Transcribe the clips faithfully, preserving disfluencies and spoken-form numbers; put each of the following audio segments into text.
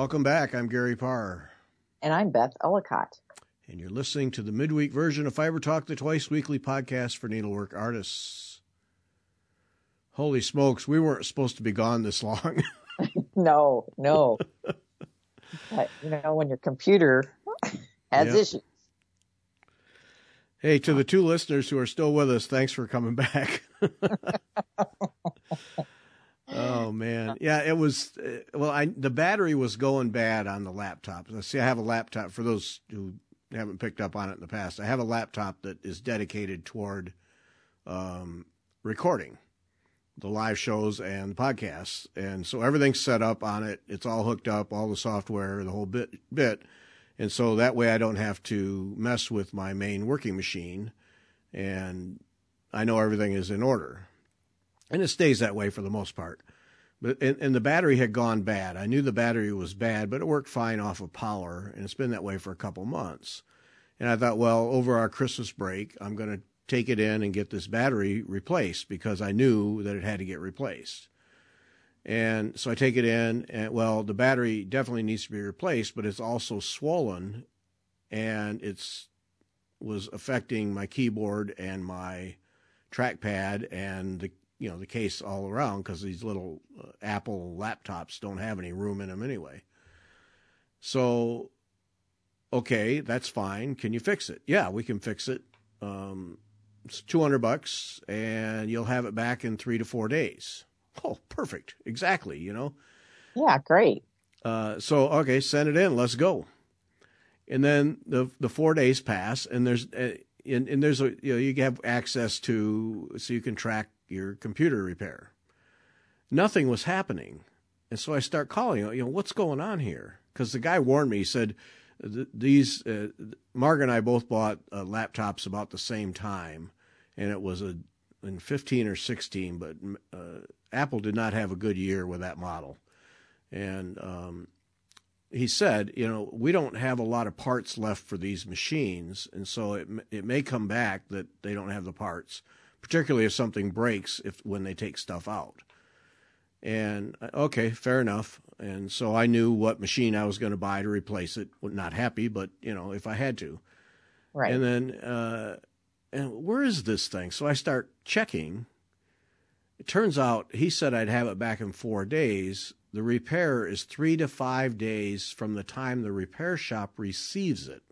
Welcome back. I'm Gary Parr. And I'm Beth Ellicott. And you're listening to the midweek version of Fiber Talk, the twice-weekly podcast for needlework artists. Holy smokes, we weren't supposed to be gone this long. No, no. But, you know, when your computer has Yep. issues. Hey, to the two listeners who are still with us, thanks for coming back. Oh, man. Yeah, it was, uh, well, I the battery was going bad on the laptop. See, I have a laptop, for those who haven't picked up on it in the past, I have a laptop that is dedicated toward um, recording the live shows and podcasts. And so everything's set up on it. It's all hooked up, all the software, the whole bit, bit. And so that way I don't have to mess with my main working machine. And I know everything is in order. And it stays that way for the most part. But and, and the battery had gone bad. I knew the battery was bad, but it worked fine off of power. And it's been that way for a couple months. And I thought, well, over our Christmas break, I'm going to take it in and get this battery replaced because I knew that it had to get replaced. And so I take it in, and well, the battery definitely needs to be replaced, but it's also swollen, and it's was affecting my keyboard and my trackpad and the you know the case all around because these little uh, Apple laptops don't have any room in them anyway. So, okay, that's fine. Can you fix it? Yeah, we can fix it. Um, it's two hundred bucks, and you'll have it back in three to four days. Oh, perfect. Exactly, you know. Yeah, great. Uh, so, okay, send it in. Let's go. And then the the four days pass, and there's uh, and, and there's a you know you have access to so you can track your computer repair. Nothing was happening, and so I start calling. You know, what's going on here? Because the guy warned me. He said these uh, Marg and I both bought uh, laptops about the same time, and it was a in fifteen or sixteen, but uh, Apple did not have a good year with that model. And um, he said, you know, we don't have a lot of parts left for these machines, and so it it may come back that they don't have the parts, particularly if something breaks if when they take stuff out. And okay, fair enough. And so I knew what machine I was going to buy to replace it. Well, not happy, but you know, if I had to. Right. And then, uh, and where is this thing? So I start checking. It turns out he said I'd have it back in four days. The repair is three to five days from the time the repair shop receives it.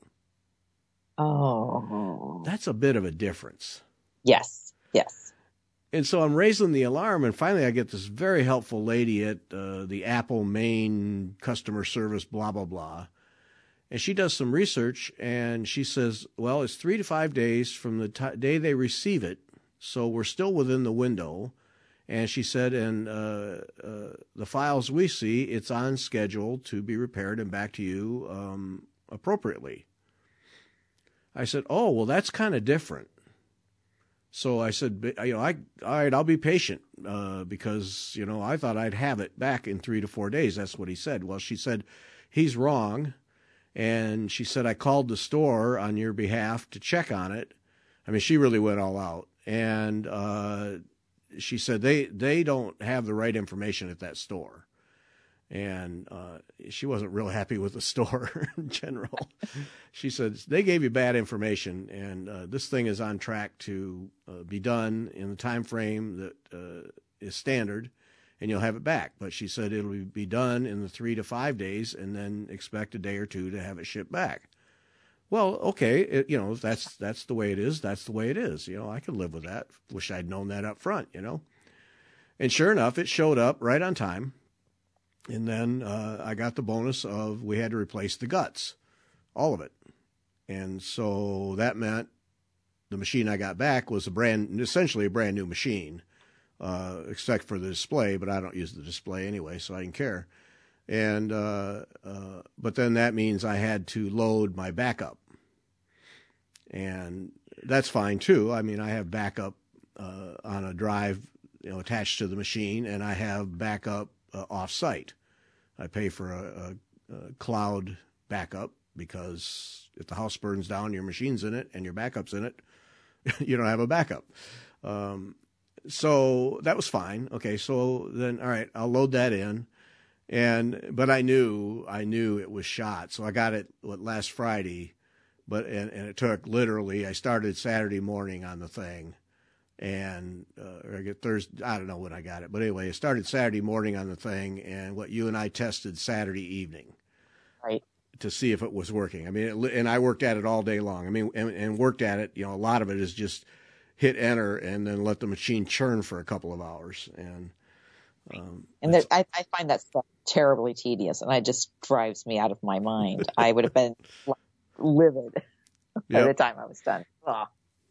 Oh. That's a bit of a difference. Yes, yes. And so I'm raising the alarm, and finally I get this very helpful lady at uh, the Apple main customer service, blah, blah, blah. And she does some research, and she says, well, it's three to five days from the t- day they receive it, so we're still within the window. And she said, and uh, uh, the files we see, it's on schedule to be repaired and back to you um, appropriately. I said, oh, well, that's kind of different. So I said, you know, I, all right, I'll be patient uh, because, you know, I thought I'd have it back in three to four days. That's what he said. Well, she said, he's wrong. And she said, I called the store on your behalf to check on it. I mean, she really went all out. And uh, she said, they, they don't have the right information at that store. And uh, she wasn't real happy with the store in general. She said, they gave you bad information, and uh, this thing is on track to uh, be done in the time frame that uh, is standard, and you'll have it back. But she said it'll be done in the three to five days, and then expect a day or two to have it shipped back. Well, okay, it, you know, if that's, that's the way it is, that's the way it is. You know, I could live with that. Wish I'd known that up front, you know. And sure enough, it showed up right on time. And then uh, I got the bonus of we had to replace the guts, all of it. And so that meant the machine I got back was a brand, essentially a brand new machine, uh, except for the display, but I don't use the display anyway, so I didn't care. And uh, uh, but then that means I had to load my backup. And that's fine too. I mean, I have backup uh, on a drive, you know, attached to the machine, and I have backup Uh, off-site. I pay for a, a, a cloud backup because if the house burns down, your machine's in it and your backup's in it, you don't have a backup. Um, so that was fine. Okay, so then, all right, I'll load that in. And but I knew I knew it was shot, so I got it what, last Friday. But and, and it took literally. I started Saturday morning on the thing, and uh, or I get Thursday. I don't know when I got it, but anyway, I started Saturday morning on the thing, and what you and I tested Saturday evening, right, to see if it was working. I mean, it, and I worked at it all day long. I mean, and, and worked at it. You know, a lot of it is just hit enter and then let the machine churn for a couple of hours, and um, and there, I, I find that stuff terribly tedious, and it just drives me out of my mind. I would have been like, livid by yep. the time I was done. Oh.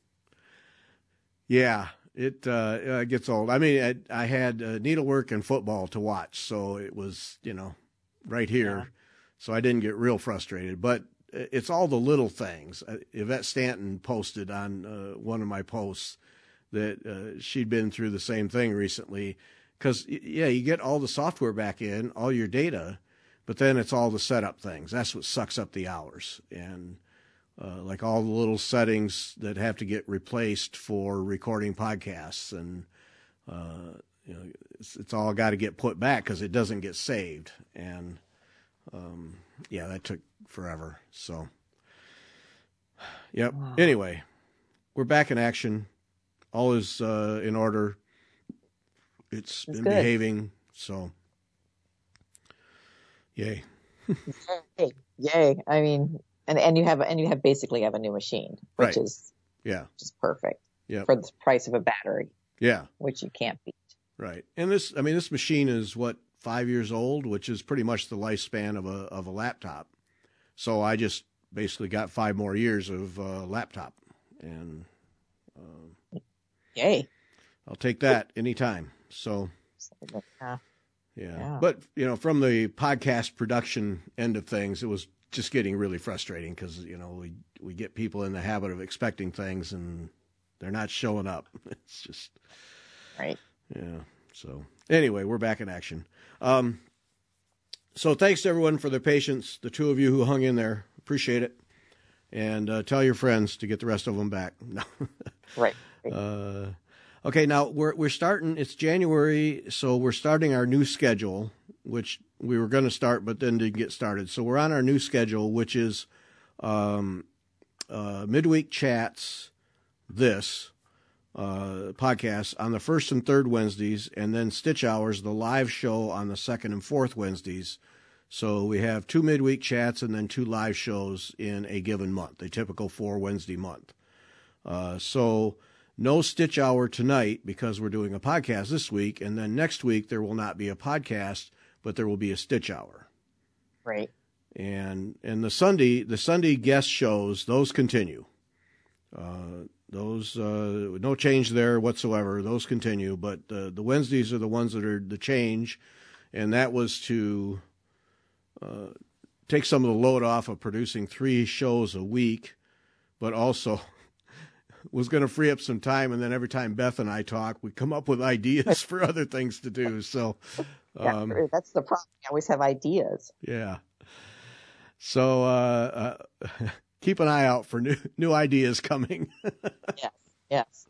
Yeah, it uh, it gets old. I mean, I, I had uh, needlework and football to watch, so it was, you know, right here. Yeah. So I didn't get real frustrated. But it's all the little things. Yvette Stanton posted on uh, one of my posts that uh, she'd been through the same thing recently. Because, yeah, you get all the software back in, all your data, but then it's all the setup things. That's what sucks up the hours. And uh, like all the little settings that have to get replaced for recording podcasts. And, uh, you know, it's, it's all got to get put back because it doesn't get saved. And, um, yeah, that took forever. So, yep. Wow. Anyway, we're back in action. All is uh, in order. It's been good. Behaving, so yay. Yay. Yay. I mean, and, and you have and you have basically have a new machine, which right. is yeah, just perfect. Yeah. For the price of a battery. Yeah. Which you can't beat. Right. And this I mean this machine is what, five years old, which is pretty much the lifespan of a of a laptop. So I just basically got five more years of uh, laptop, and uh, yay. I'll take that anytime. So, yeah. yeah. yeah. But, you know, from the podcast production end of things, it was just getting really frustrating because, you know, we, we get people in the habit of expecting things and they're not showing up. It's just. Right. Yeah. So, anyway, we're back in action. Um, so, thanks to everyone for their patience, the two of you who hung in there. Appreciate it. And uh, tell your friends to get the rest of them back. No. Right. Uh, Okay, now we're we're starting. It's January, so we're starting our new schedule, which we were going to start, but then didn't get started. So we're on our new schedule, which is um, uh, midweek chats, this uh, podcast on the first and third Wednesdays, and then Stitch Hours, the live show on the second and fourth Wednesdays. So we have two midweek chats and then two live shows in a given month, a typical four Wednesday month. Uh, so. No Stitch Hour tonight because we're doing a podcast this week, and then next week there will not be a podcast, but there will be a Stitch Hour. Right. And and the Sunday the Sunday guest shows, those continue. Uh, those uh, no change there whatsoever. Those continue, but uh, the Wednesdays are the ones that are the change, and that was to uh, take some of the load off of producing three shows a week, but also. Was going to free up some time, and then every time Beth and I talk, we come up with ideas for other things to do. So um, yeah, that's the problem. We always have ideas. Yeah. So uh, uh, keep an eye out for new new ideas coming. Yes. Yes.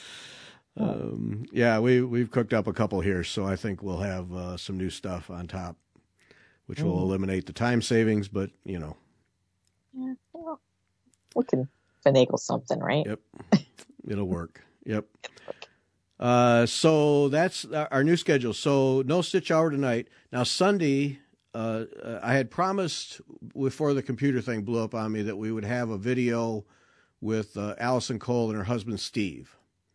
Um, yeah, we we've cooked up a couple here, so I think we'll have uh, some new stuff on top, which mm. will eliminate the time savings. But you know, yeah, well, we can. Finagle something, right? Yep. It'll work. Yep. Uh, so that's our new schedule. So no Stitch Hour tonight. Now Sunday, uh, I had promised before the computer thing blew up on me that we would have a video with uh, Allison Cole and her husband Steve.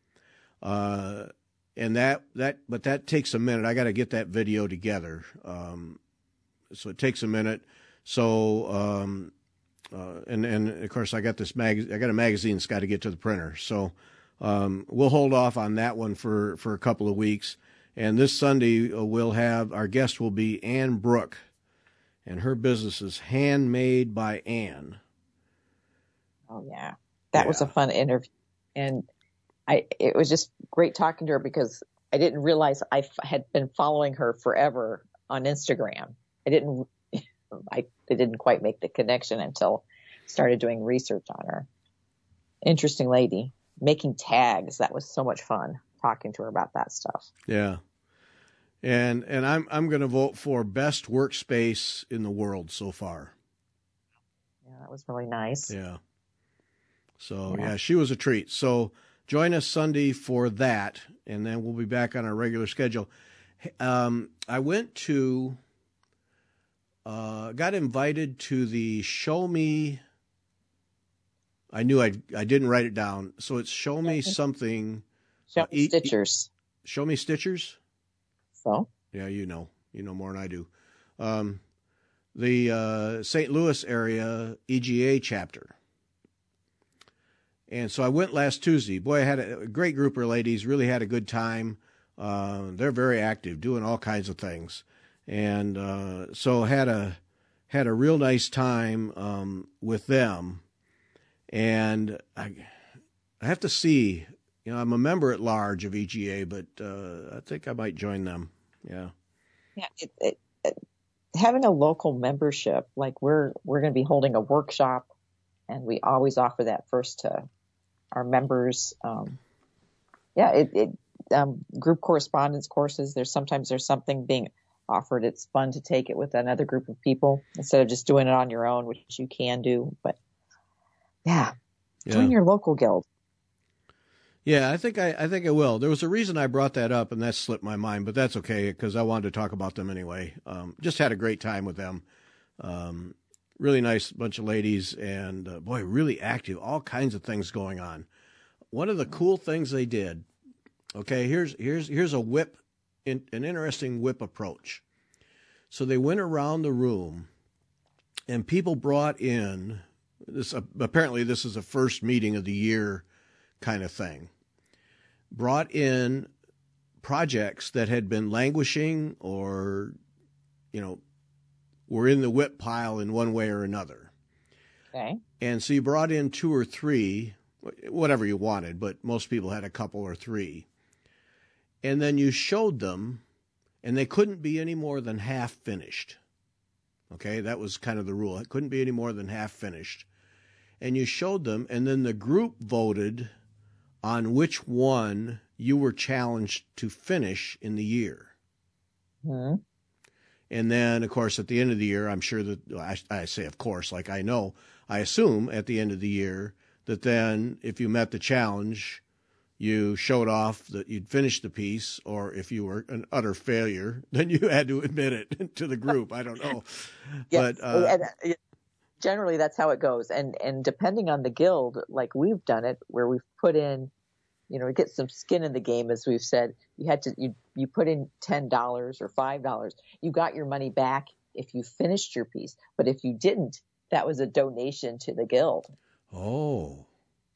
Uh, and that that but that takes a minute. I got to get that video together. Um, so it takes a minute. So. Um, Uh, and, and of course I got this mag, I got a magazine that's got to get to the printer. So, um, we'll hold off on that one for, for a couple of weeks. And this Sunday uh, we'll have, our guest will be Ann Brook, and her business is Handmade by Ann. Oh yeah. That yeah. was a fun interview. And I, it was just great talking to her because I didn't realize I f- had been following her forever on Instagram. I didn't I, I didn't quite make the connection until I started doing research on her. Interesting lady. Making tags. That was so much fun talking to her about that stuff. Yeah. And and I'm I'm going to vote for best workspace in the world so far. Yeah, that was really nice. Yeah. So Yeah. yeah, she was a treat. So join us Sunday for that, and then we'll be back on our regular schedule. Um, I went to, uh, got invited to the Show Me. I knew I I didn't write it down, so it's Show Me Something. Show uh, me e- Stitchers. E- Show Me Stitchers. So Yeah, you know, you know more than I do. Um, the uh, Saint Louis area E G A chapter. And so I went last Tuesday. Boy, I had a great group of ladies, really had a good time. Uh, they're very active, doing all kinds of things. And uh, so had a had a real nice time um, with them. And I I have to see, you know, I'm a member at large of E G A, but uh, I think I might join them. Yeah. Yeah, it, it, it, having a local membership, like we're we're going to be holding a workshop, and we always offer that first to our members. Um, yeah, it, it um, group correspondence courses. There's sometimes there's something being offered. It's fun to take it with another group of people instead of just doing it on your own, which you can do. But yeah, yeah. join your local guild. Yeah, I think I, I think I will. There was a reason I brought that up, and that slipped my mind, but that's okay because I wanted to talk about them anyway. Um, just had a great time with them. Um, really nice bunch of ladies, and uh, boy, really active. All kinds of things going on. One of the cool things they did. Okay, here's here's here's a whip, in, an interesting whip approach. So they went around the room, and people brought in this. Uh, apparently, this is the first meeting of the year, kind of thing. Brought in projects that had been languishing or, you know, were in the whip pile in one way or another. Okay. And so you brought in two or three, whatever you wanted, but most people had a couple or three. And then you showed them, and they couldn't be any more than half finished. Okay, that was kind of the rule. It couldn't be any more than half finished. And you showed them, and then the group voted on which one you were challenged to finish in the year. Mm-hmm. And then, of course, at the end of the year, I'm sure that, I, I say of course, like I know, I assume at the end of the year that then if you met the challenge, you showed off that you'd finished the piece, or if you were an utter failure, then you had to admit it to the group. I don't know. Yes. But uh, and, generally that's how it goes. And, and depending on the guild, like we've done it where we've put in, you know, to get some skin in the game, as we've said, you had to, you, you put in ten dollars or five dollars, you got your money back if you finished your piece. But if you didn't, that was a donation to the guild. Oh,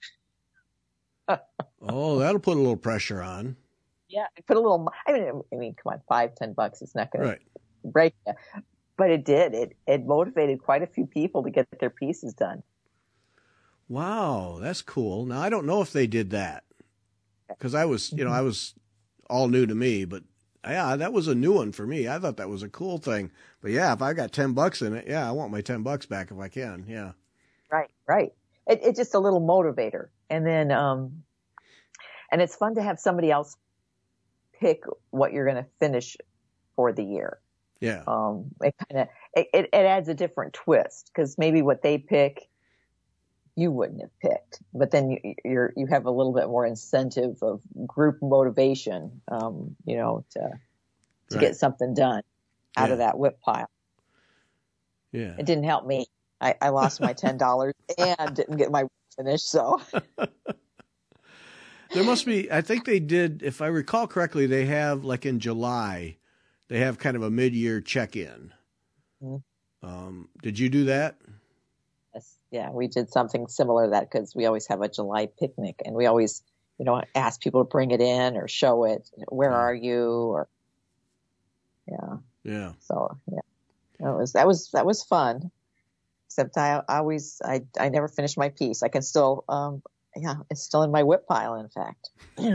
oh, that'll put a little pressure on. Yeah. Put a little, I mean, I mean, come on, five, ten bucks. It's not going Right. to break you. But it did. It it motivated quite a few people to get their pieces done. Wow, that's cool. Now, I don't know if they did that because I was, you know, I was all new to me, but yeah, that was a new one for me. I thought that was a cool thing. But yeah, if I got ten bucks in it, yeah, I want my ten bucks back if I can. Yeah. Right, right. It, it's just a little motivator. And then, um, and it's fun to have somebody else pick what you're going to finish for the year. Yeah. Um, it kind of, it, it, it adds a different twist because maybe what they pick, you wouldn't have picked, but then you, you're, you have a little bit more incentive of group motivation, um, you know, to, to Right. get something done out Yeah. of that whip pile. Yeah. It didn't help me. I, I lost my ten dollars and didn't get my finish. So There must be, I think they did, if I recall correctly, they have like in July, they have kind of a mid-year check-in. Mm-hmm. Um, did you do that? yes, yeah, we did something similar to that because we always have a July picnic and we always, you know, ask people to bring it in or show it. Where Yeah. are you? Or yeah. Yeah. So yeah, that was that was that was fun. Except I, I always I I never finished my piece. I can still um yeah it's still in my whip pile. In fact.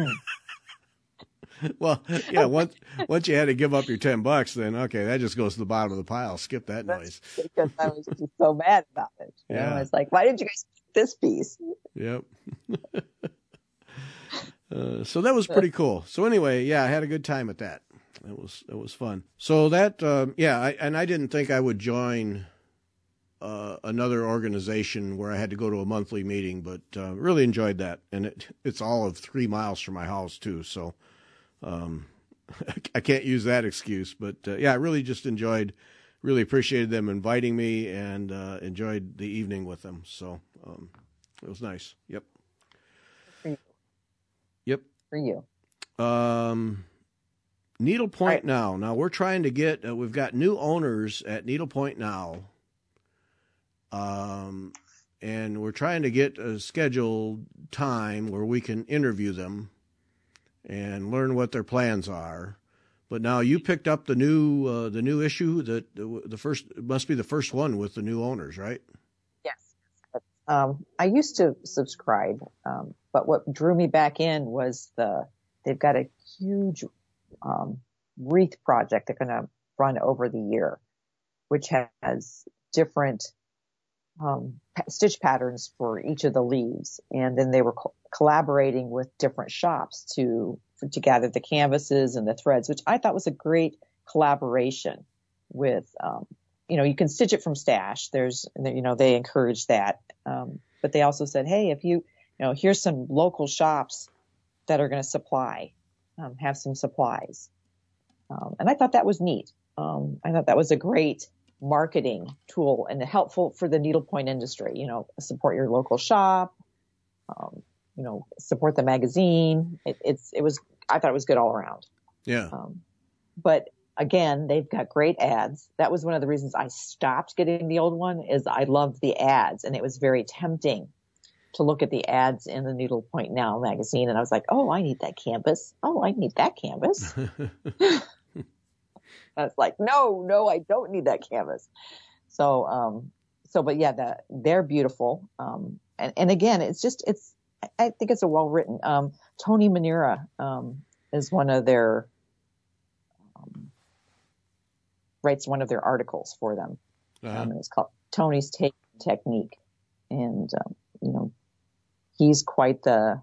Well, yeah, once once you had to give up your ten bucks, then okay, that just goes to the bottom of the pile. Skip that noise. Because I was just so mad about it. You Yeah. know, it's like, why didn't you guys pick this piece? Yep. uh, so that was pretty cool. So anyway, yeah, I had a good time at that. it was it was fun. So that um, yeah, I, and I didn't think I would join uh, another organization where I had to go to a monthly meeting, but uh, really enjoyed that, and it it's all of three miles from my house too. So um, I can't use that excuse, but uh, yeah, I really just enjoyed, really appreciated them inviting me, and uh, enjoyed the evening with them. So um, it was nice. Yep. For you. Yep. For you. Um, Needlepoint right. Now. Now we're trying to get. Uh, we've got new owners at Needlepoint Now, um, and we're trying to get a scheduled time where we can interview them and learn what their plans are. But now you picked up the new uh, the new issue that the first it must be the first one with the new owners, right? Yes. Um, I used to subscribe, um, but what drew me back in was the they've got a huge um, wreath project they're going to run over the year, which has different um, stitch patterns for each of the leaves, and then they were co- collaborating with different shops to for, to gather the canvases and the threads, which I thought was a great collaboration with. Um, you know, you can stitch it from stash. There's, you know, they encourage that, um, but they also said, hey, if you, you know, here's some local shops that are going to supply, um, have some supplies, um, and I thought that was neat. Um, I thought that was a great marketing tool and helpful for the needlepoint industry. You know, support your local shop, um, you know, support the magazine. It, it's, it was, I thought it was good all around. Yeah. Um, but again, they've got great ads. That was one of the reasons I stopped getting the old one is I loved the ads, and it was very tempting to look at the ads in the Needlepoint Now magazine. And I was like, oh, I need that canvas. Oh, I need that canvas. I was like, no, no, I don't need that canvas. So, um, so, but yeah, the, they're beautiful. Um, and, and again, it's just, it's, I think it's a well written, um, Tony Manera, um, is one of their, um, writes one of their articles for them. Uh-huh. Um, and it's called Tony's Take Technique. And, um, you know, he's quite the,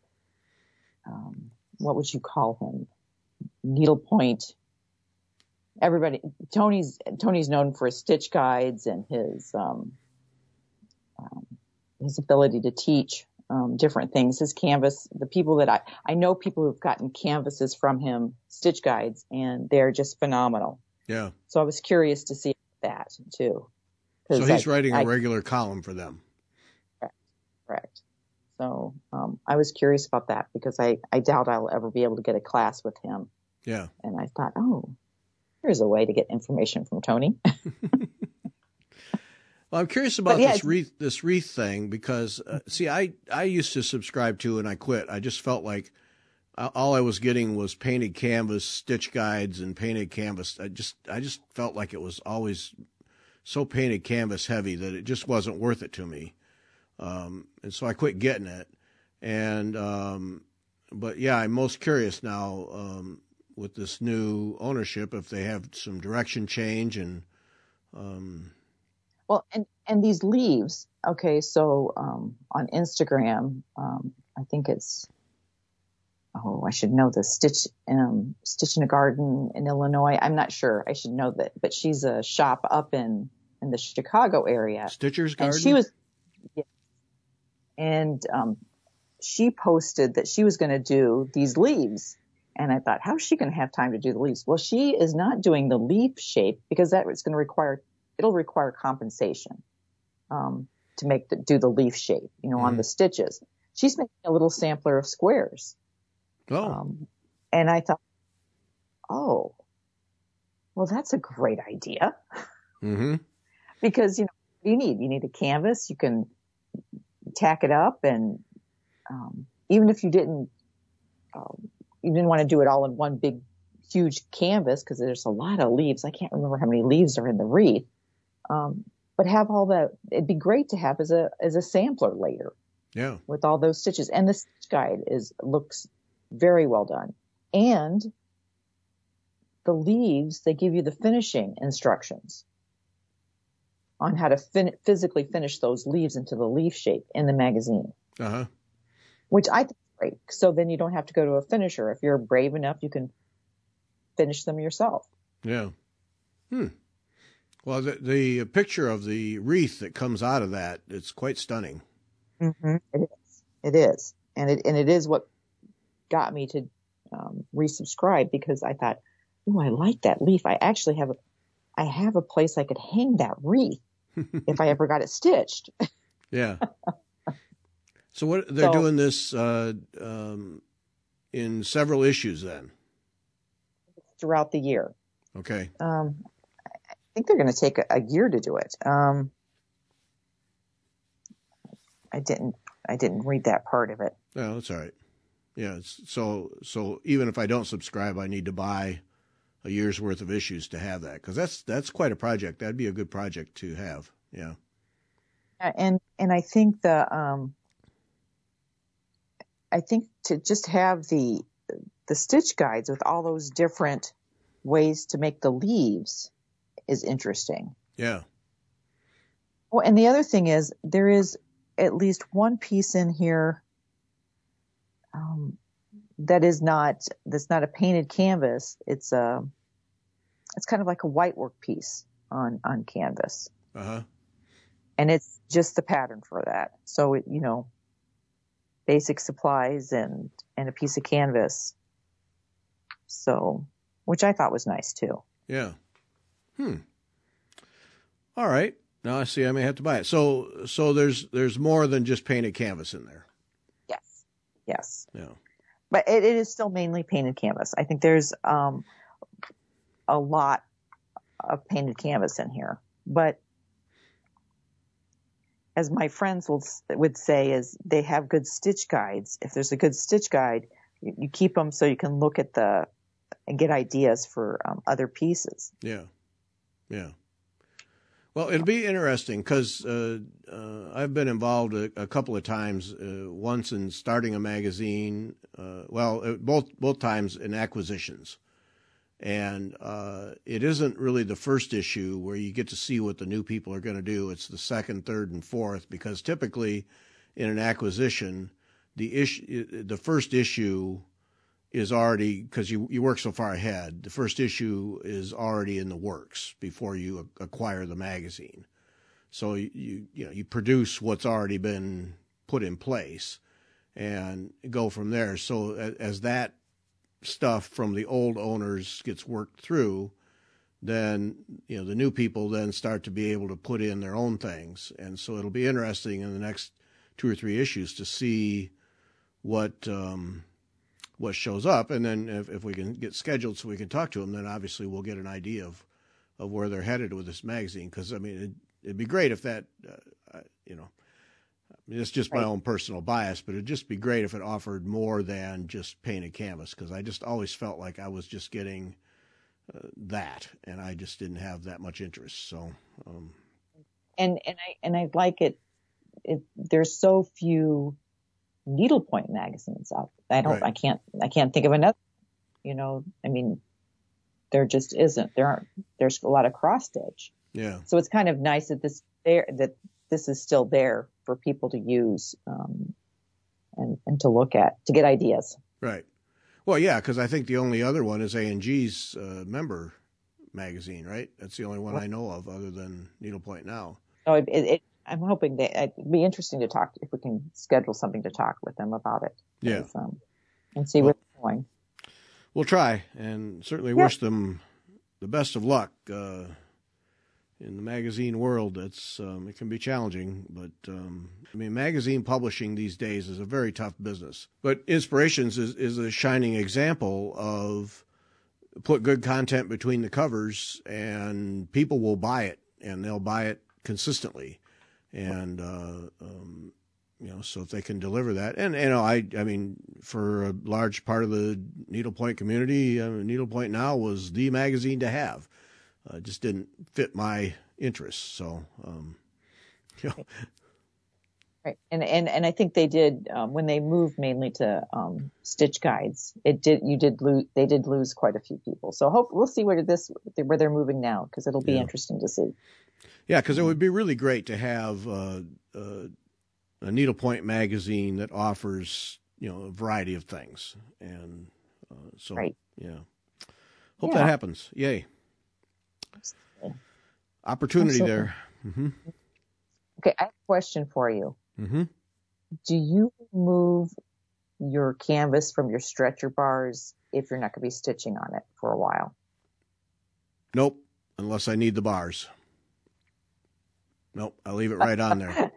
um, what would you call him? Needlepoint. Everybody, Tony's, Tony's known for his stitch guides and his, um, um, his ability to teach, um, different things. His canvas, the people that I, I know people who've gotten canvases from him, stitch guides, and they're just phenomenal. Yeah. So I was curious to see that too. So he's I, writing a I, regular column for them. Correct. Correct. So, um, I was curious about that because I, I doubt I'll ever be able to get a class with him. Yeah. And I thought, oh, here's a way to get information from Tony. Well, I'm curious about yeah, this wreath, this wreath thing because, uh, see, I, I used to subscribe to and I quit. I just felt like all I was getting was painted canvas, stitch guides, and painted canvas. I just, I just felt like it was always so painted canvas heavy that it just wasn't worth it to me. Um, and so I quit getting it. And, um, but yeah, I'm most curious now, um, with this new ownership, if they have some direction change and, um, well, and, and these leaves, okay. So, um, on Instagram, um, I think it's, oh, I should know the Stitch, um, Stitch in a Garden in Illinois. I'm not sure. I should know that, but she's a shop up in, in the Chicago area. Stitcher's Garden. And she was, yeah, and, um, she posted that she was going to do these leaves. And I thought, how is she going to have time to do the leaves? Well, she is not doing the leaf shape because that is going to require, it'll require compensation, um, to make the, do the leaf shape, you know, mm-hmm. on the stitches. She's making a little sampler of squares. Oh. Um, and I thought, oh, well, that's a great idea. Mm-hmm. Because, you know, what do you need? You need a canvas. You can tack it up. And, um, even if you didn't, um, you didn't want to do it all in one big, huge canvas because there's a lot of leaves. I can't remember how many leaves are in the wreath. Um, but have all that. It'd be great to have as a, as a sampler later. Yeah. With all those stitches. And the stitch guide is, looks very well done. And the leaves, they give you the finishing instructions on how to fin- physically finish those leaves into the leaf shape in the magazine. Uh-huh. Which I think is great. So then you don't have to go to a finisher. If you're brave enough, you can finish them yourself. Yeah. Hmm. Well, the, the picture of the wreath that comes out of that, it's quite stunning. Mm-hmm. It is. It is. And it, and it is what got me to um, resubscribe, because I thought, oh, I like that leaf. I actually have a, I have a place I could hang that wreath if I ever got it stitched. Yeah. So what they're So, doing this uh, um, in several issues then. Throughout the year. Okay. Um, I think they're going to take a, a year to do it. Um, I didn't, I didn't read that part of it. Well, that's all right. Yeah. It's, so, so even if I don't subscribe, I need to buy a year's worth of issues to have that, because that's that's quite a project. That'd be a good project to have. Yeah. And and I think the um, I think to just have the the stitch guides with all those different ways to make the leaves is interesting. Yeah. Well, and the other thing is there is at least one piece in here um, that is not that's not a painted canvas. It's a it's kind of like a white work piece on on canvas. Uh huh. And it's just the pattern for that. So it, you know, basic supplies and and a piece of canvas. So, which I thought was nice too. Yeah. Hmm. All right. Now I see I may have to buy it. So so there's there's more than just painted canvas in there. Yes. Yes. Yeah. But it, it is still mainly painted canvas. I think there's um, a lot of painted canvas in here. But as my friends will, would say, is they have good stitch guides. If there's a good stitch guide, you, you keep them so you can look at the and get ideas for um, other pieces. Yeah. Yeah. Well, it'll be interesting because uh, uh, I've been involved a, a couple of times. Uh, once in starting a magazine, uh, well, uh, both both times in acquisitions, and uh, it isn't really the first issue where you get to see what the new people are going to do. It's the second, third, and fourth, because typically in an acquisition, the issue, the first issue is already, because you, you work so far ahead, the first issue is already in the works before you acquire the magazine. So you, you, you know, you produce what's already been put in place and go from there. So as that stuff from the old owners gets worked through, then, you know, the new people then start to be able to put in their own things. And so it'll be interesting in the next two or three issues to see what, um, what shows up, and then if, if we can get scheduled so we can talk to them, then obviously we'll get an idea of, of where they're headed with this magazine. Because I mean, it, it'd be great if that, uh, you know, I mean, it's just my right. own personal bias, but it'd just be great if it offered more than just painted canvas. Because I just always felt like I was just getting uh, that, and I just didn't have that much interest. So, um, and and I and I like it. It there's so few needlepoint magazines out. I don't, right. I can't, I can't think of another, you know, I mean, there just isn't, there aren't, there's a lot of cross stitch. Yeah. So it's kind of nice that this there, that this is still there for people to use, um, and, and to look at, to get ideas. Right. Well, yeah, because I think the only other one is A and G's uh, member magazine, right? That's the only one I know of other than Needlepoint Now. So it, it, I'm hoping that it'd be interesting to talk, if we can schedule something to talk with them about it. Yeah. Um, and see well, what's going. We'll try, and certainly yeah. wish them the best of luck uh, in the magazine world. It's um, it can be challenging, but um, I mean, magazine publishing these days is a very tough business. But Inspirations is, is a shining example of put good content between the covers, and people will buy it, and they'll buy it consistently. And, uh, um, you know, so if they can deliver that, and, you know, I, I mean, for a large part of the needlepoint community, uh, Needlepoint Now was the magazine to have. Uh, it just didn't fit my interests. So, um, you know. Right. And, and, and I think they did, um, when they moved mainly to, um, stitch guides, it did, you did lose, they did lose quite a few people. So hope we'll see where this, where they're moving now, because it'll be yeah. interesting to see. Yeah, because it would be really great to have uh, uh, a needlepoint magazine that offers, you know, a variety of things, and uh, so right. yeah. Hope Yeah. that happens. Yay. Absolutely. Opportunity Absolutely. there. Mm-hmm. Okay, I have a question for you. Mm-hmm. Do you remove your canvas from your stretcher bars if you're not going to be stitching on it for a while? Nope, unless I need the bars. Nope, I'll leave it right on there.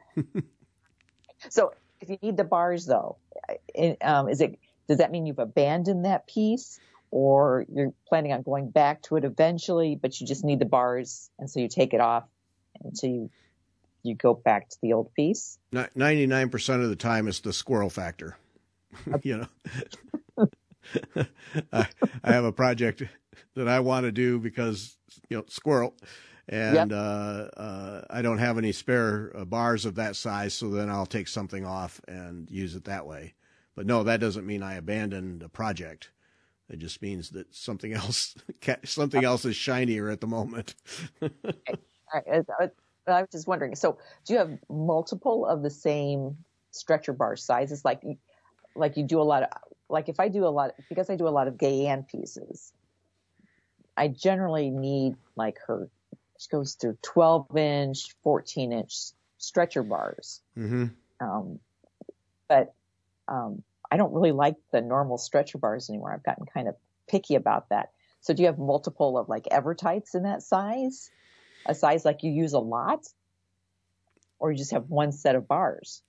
So if you need the bars, though, it, um, is it does that mean you've abandoned that piece, or you're planning on going back to it eventually, but you just need the bars, and so you take it off until you you go back to the old piece? ninety-nine percent of the time, it's the squirrel factor. you know, I, I have a project that I want to do because, you know, squirrel. And Yep. uh, uh, I don't have any spare uh, bars of that size, so then I'll take something off and use it that way. But no, that doesn't mean I abandoned a project. It just means that something else, something else is shinier at the moment. Okay. All right. I, I was just wondering. So, do you have multiple of the same stretcher bar sizes? Like, like you do a lot of, like if I do a lot, because I do a lot of Gayanne pieces, I generally need like her. She goes through twelve inch, fourteen inch stretcher bars. Mm-hmm. Um, but um, I don't really like the normal stretcher bars anymore. I've gotten kind of picky about that. So do you have multiple of like Evertites in that size? A size like you use a lot? Or you just have one set of bars?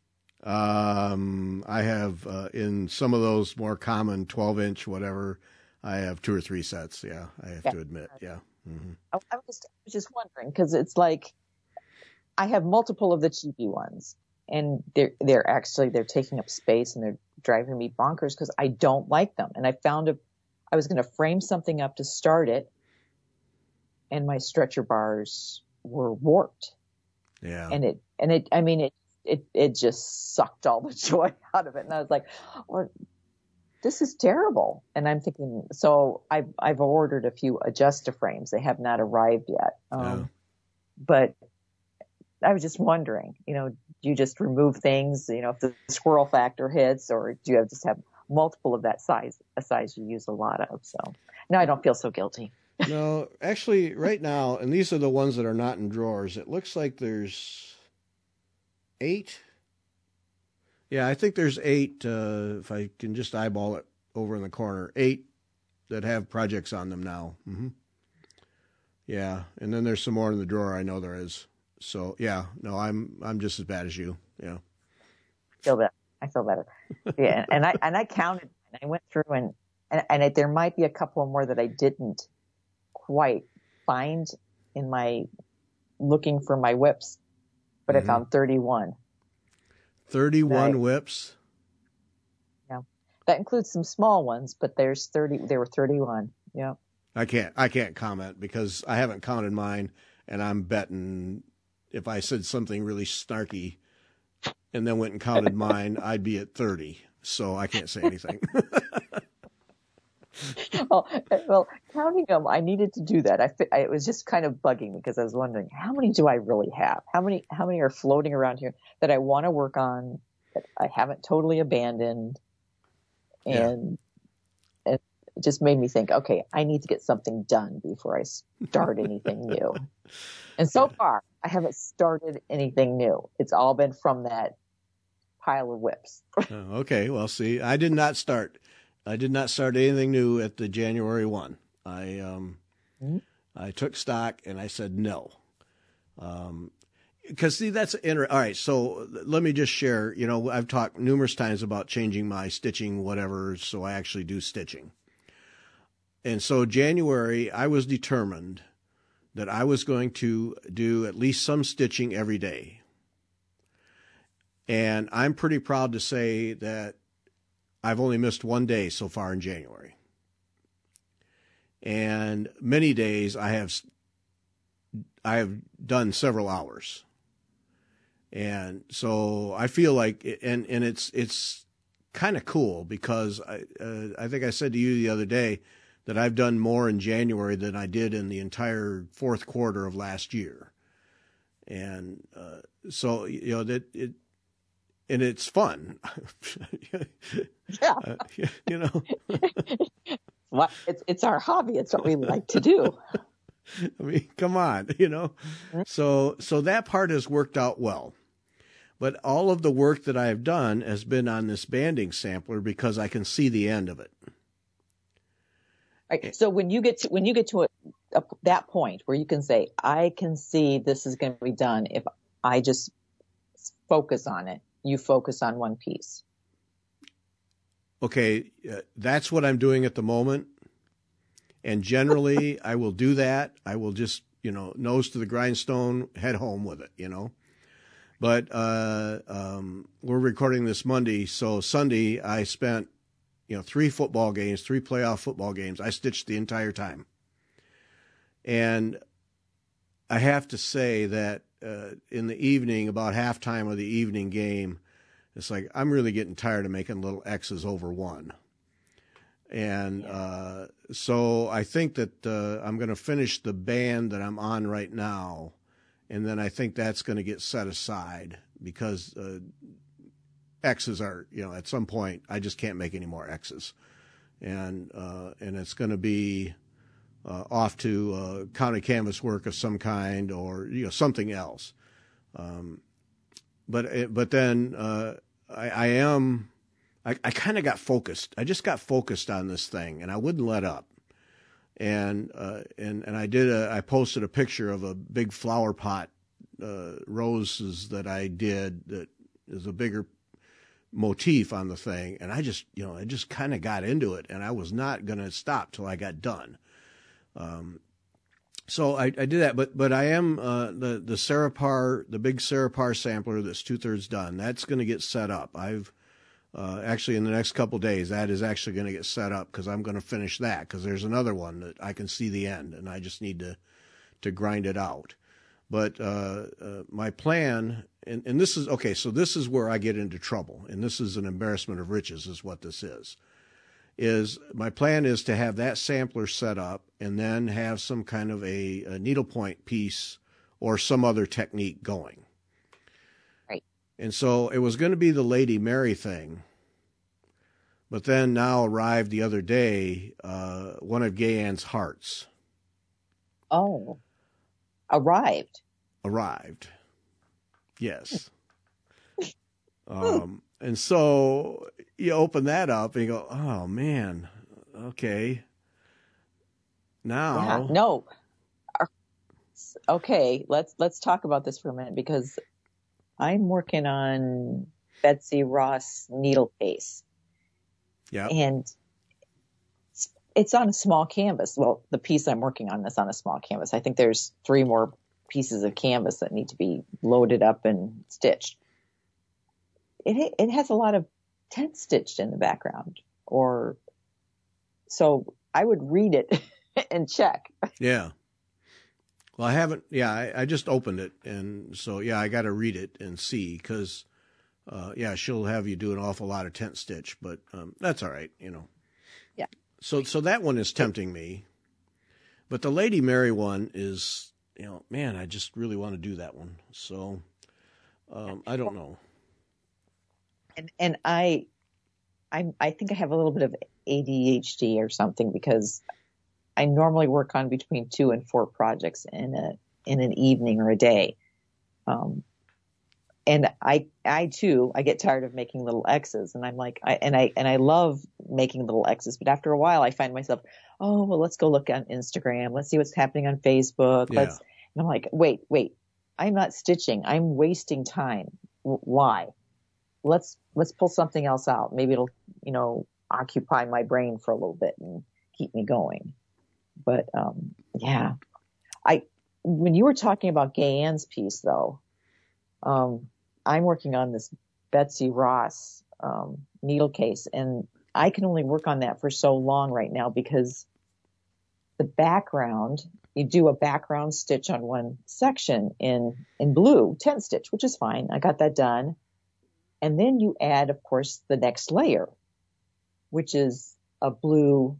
Um, I have, uh, in some of those more common twelve inch, whatever, I have two or three sets. Yeah, I have Yeah. to admit. Yeah. Mm-hmm. I, I was just, I was just wondering, because it's like I have multiple of the cheapy ones, and they're they're actually they're taking up space and they're driving me bonkers because I don't like them. And I found a I was going to frame something up to start it, and my stretcher bars were warped. Yeah. And it and it I mean it it it just sucked all the joy out of it. And I was like, well, this is terrible. And I'm thinking, so I've, I've ordered a few Adjust-A-Frames. They have not arrived yet. Um, Yeah. But I was just wondering, you know, do you just remove things, you know, if the squirrel factor hits, or do you have just have multiple of that size, a size you use a lot of? So now I don't feel so guilty. No, actually, right now, and these are the ones that are not in drawers, it looks like there's eight. Yeah, I think there's eight, uh, if I can just eyeball it over in the corner, eight that have projects on them now. Mm-hmm. Yeah, and then there's some more in the drawer, I know there is. So, yeah, no, I'm I'm just as bad as you. Yeah. I feel better. I feel better. Yeah, and I and I counted, and I went through, and and, and it, there might be a couple more that I didn't quite find in my looking for my whips, but Mm-hmm. I found thirty-one. thirty-one Right. whips? Yeah. That includes some small ones, but there's thirty, there were thirty-one. Yeah. I can't I can't comment because I haven't counted mine, and I'm betting if I said something really snarky and then went and counted mine, I'd be at thirty. So I can't say anything. well, well, counting them, I needed to do that. I, I, it was just kind of bugging me because I was wondering, how many do I really have? How many, how many are floating around here that I want to work on, that I haven't totally abandoned? And, yeah. and it just made me think, okay, I need to get something done before I start anything new. And so far, I haven't started anything new. It's all been from that pile of whips. Oh, okay. Well, see, I did not start. I did not start anything new at the January first. I um, mm-hmm. I took stock and I said no. Um, because see, that's inter- all right. So let me just share. You know, I've talked numerous times about changing my stitching, whatever. So I actually do stitching. And so January, I was determined that I was going to do at least some stitching every day. And I'm pretty proud to say that I've only missed one day so far in January. And many days I have I have done several hours. And so I feel like, and, and it's it's kind of cool because I uh, I think I said to you the other day that I've done more in January than I did in the entire fourth quarter of last year. And uh, so, you know, that it, and it's fun. Yeah. uh, you know, Well, it's it's our hobby. It's what we like to do. I mean, come on, you know. Mm-hmm. So so that part has worked out well. But all of the work that I've done has been on this banding sampler because I can see the end of it. Right. So when you get to when you get to a, a, that point where you can say, I can see this is going to be done if I just focus on it, you focus on one piece. Okay, uh, that's what I'm doing at the moment. And generally, I will do that. I will just, you know, nose to the grindstone, head home with it, you know. But uh, um, we're recording this Monday, so Sunday I spent, you know, three football games, three playoff football games. I stitched the entire time. And I have to say that uh, in the evening, about halftime of the evening game, it's like, I'm really getting tired of making little X's over one. And uh, so I think that uh, I'm going to finish the band that I'm on right now. And then I think that's going to get set aside because uh, X's are, you know, at some point, I just can't make any more X's. And, uh, and it's going to be uh, off to uh, county canvas work of some kind or, you know, something else. Um, but, but then uh, I, I am, I, I kind of got focused. I just got focused on this thing and I wouldn't let up. And, uh, and, and I did a, I posted a picture of a big flower pot, uh, roses that I did that is a bigger motif on the thing. And I just, you know, I just kind of got into it and I was not going to stop till I got done. Um, so I, I did that, but, but I am, uh, the, the Serapar, the big Serapar sampler that's two thirds done. That's going to get set up. I've, Uh, actually, in the next couple of days, that is actually going to get set up because I'm going to finish that because there's another one that I can see the end and I just need to to grind it out. But uh, uh, my plan, and, and this is, okay, so this is where I get into trouble, and this is an embarrassment of riches is what this is, is my plan is to have that sampler set up and then have some kind of a, a needlepoint piece or some other technique going. And so it was going to be the Lady Mary thing. But then now arrived the other day, uh, one of Gay Ann's hearts. Oh, arrived. Arrived. Yes. um, and so you open that up and you go, oh, man, okay. Now. Yeah, no. Okay, let's let's talk about this for a minute because I'm working on Betsy Ross needle case. Yeah. And it's on a small canvas. Well, the piece I'm working on is on a small canvas. I think there's three more pieces of canvas that need to be loaded up and stitched. It it has a lot of tent stitched in the background, or so I would read it and check. Yeah. Well, I haven't, yeah, I, I just opened it. And so, yeah, I got to read it and see because, uh, yeah, she'll have you do an awful lot of tent stitch, but um, that's all right, you know. Yeah. So, so that one is tempting me. But the Lady Mary one is, you know, man, I just really want to do that one. So um, I don't know. And, and I, I, I think I have a little bit of A D H D or something because I normally work on between two and four projects in a in an evening or a day, um, and I I too I get tired of making little X's, and I'm like I and I and I love making little X's, but after a while I find myself, oh well, let's go look on Instagram, let's see what's happening on Facebook, yeah. let's and I'm like wait wait I'm not stitching, I'm wasting time. W- why? Let's let's pull something else out. Maybe it'll you know occupy my brain for a little bit and keep me going. But, um, yeah, I, when you were talking about Gay Ann's piece though, um, I'm working on this Betsy Ross, um, needle case and I can only work on that for so long right now because the background, you do a background stitch on one section in, in blue, tent stitch, which is fine. I got that done. And then you add, of course, the next layer, which is a blue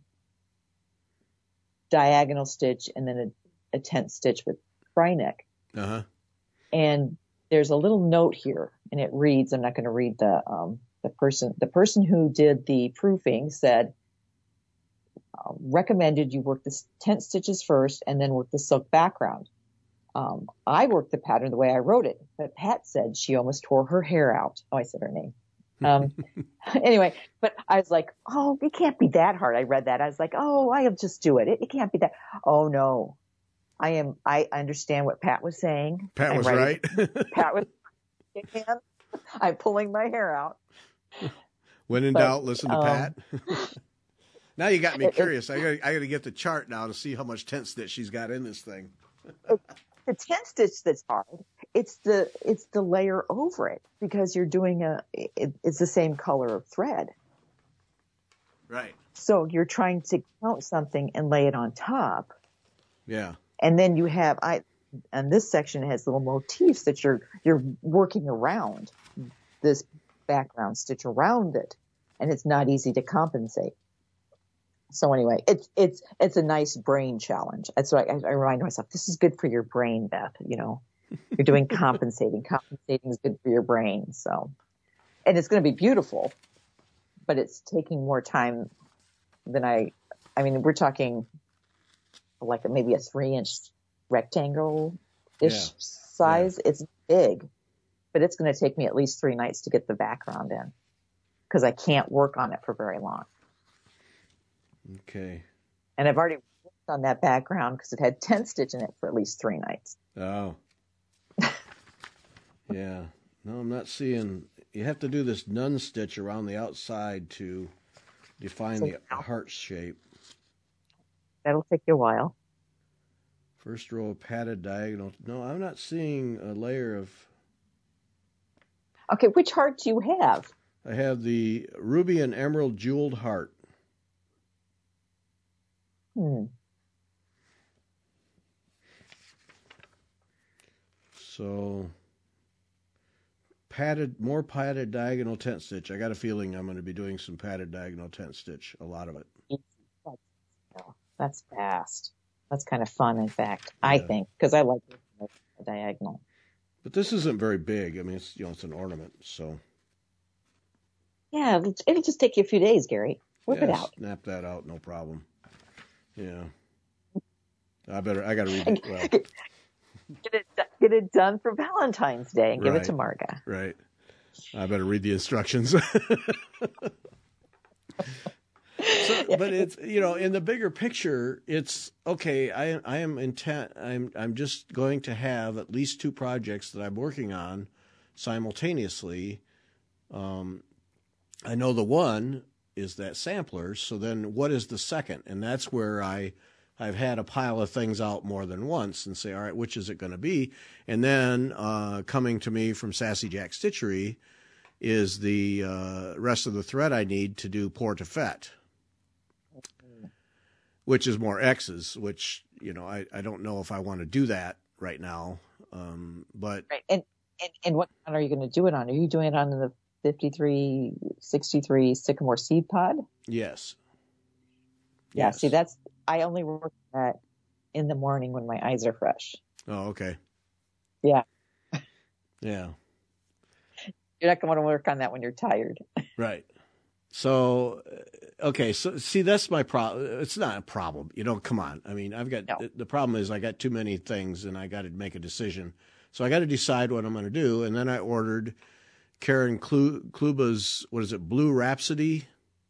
diagonal stitch and then a, a tent stitch with fry neck. Uh-huh. And there's a little note here and it reads, I'm not going to read the, um, the person, the person who did the proofing said, uh, recommended you work the tent stitches first and then work the silk background. Um, I worked the pattern the way I wrote it, but Pat said she almost tore her hair out. Oh, I said her name. Um, anyway, but I was like, oh, it can't be that hard. I read that. I was like, oh, I'll just do it. It, it can't be that. Oh no, I am, I understand what Pat was saying. Pat was right. Pat was, I'm pulling my hair out. When in but, doubt, listen to um, Pat. Now you got me it, curious. I got, I got to get the chart now to see how much tent stitch she's got in this thing. The tent stitch that's hard. It's the it's the layer over it because you're doing a it, it's the same color of thread. Right. So you're trying to count something and lay it on top. Yeah. And then you have I and this section has little motifs that you're you're working around this background stitch around it, and it's not easy to compensate. So anyway, it's it's it's a nice brain challenge. That's what I, I remind myself. This is good for your brain, Beth. You know, you're doing compensating. Compensating is good for your brain. So, and it's going to be beautiful, but it's taking more time than I. I mean, we're talking like a, maybe a three-inch rectangle ish yeah. size. Yeah. It's big, but it's going to take me at least three nights to get the background in because I can't work on it for very long. Okay. And I've already worked on that background because it had tent stitch in it for at least three nights. Oh. Yeah. No, I'm not seeing. You have to do this nun stitch around the outside to define so, the heart shape. That'll take you a while. First row of padded diagonal. No, I'm not seeing a layer of. Okay, which heart do you have? I have the ruby and emerald jeweled heart. Hmm. So, padded, more padded diagonal tent stitch. I got a feeling I'm going to be doing some padded diagonal tent stitch, a lot of it. That's fast. That's kind of fun, in fact, yeah. I think, because I like the diagonal. But this isn't very big. I mean, it's, you know, it's an ornament, so. Yeah, it'll just take you a few days, Gary. Work yeah, it out. Snap that out, no problem. Yeah. I better, I got to read it. Well. Get it, get it done for Valentine's Day and right, give it to Marga. Right. I better read the instructions. So, but it's, you know, in the bigger picture, it's okay. I, I am intent. I'm, I'm just going to have at least two projects that I'm working on simultaneously. Um, I know the one is that sampler. So then what is the second? And that's where I, I've had a pile of things out more than once and say, all right, which is it going to be? And then uh, coming to me from Sassy Jack Stitchery is the uh, rest of the thread I need to do Pour to Fête, which is more X's, which, you know, I, I don't know if I want to do that right now. Um, but right. And, and, and what are you going to do it on? Are you doing it on the fifty-three sixty-three Sycamore Seed Pod? Yes. Yeah, yes. See, that's, I only work that in the morning when my eyes are fresh. Oh, okay. Yeah. Yeah. You're not going to work on that when you're tired. Right. So, okay. So, see, that's my problem. It's not a problem. You know, come on. I mean, I've got, no. the problem is I got too many things and I got to make a decision. So I got to decide what I'm going to do. And then I ordered Karen Kluba's, what is it, Blue Rhapsody?